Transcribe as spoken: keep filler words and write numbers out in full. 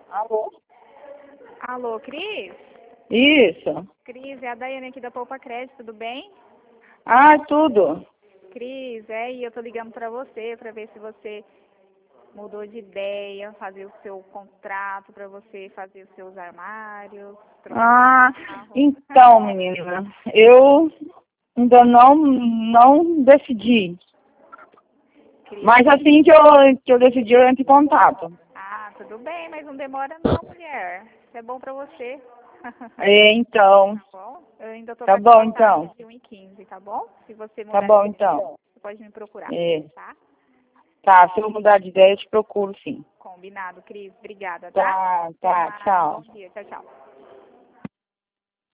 Alô? Alô, Cris? Isso. Cris, é a Daiane aqui da Poupa Crédito, tudo bem? Ah, tudo. Cris, é, e eu tô ligando pra você pra ver se você mudou de ideia, fazer o seu contrato pra você fazer os seus armários, Ah, trocar de carro. então, menina, eu ainda não, não decidi. Cris, Mas assim que eu, que eu decidi, eu entro em contato. ah, tudo bem, mas não demora não, mulher. Isso é bom pra você. É, então. Tá bom? Eu ainda tô com Tá bom, aquela taxa então. de um e quinze, tá bom? Se você Tá mudar de bom, ideia, então. você pode me procurar, É. tá? Tá, se eu mudar de ideia, eu te procuro, sim. Combinado, Cris. Obrigada, tá? Tá, Até tá, mais. tchau. Bom dia. Tchau, tchau.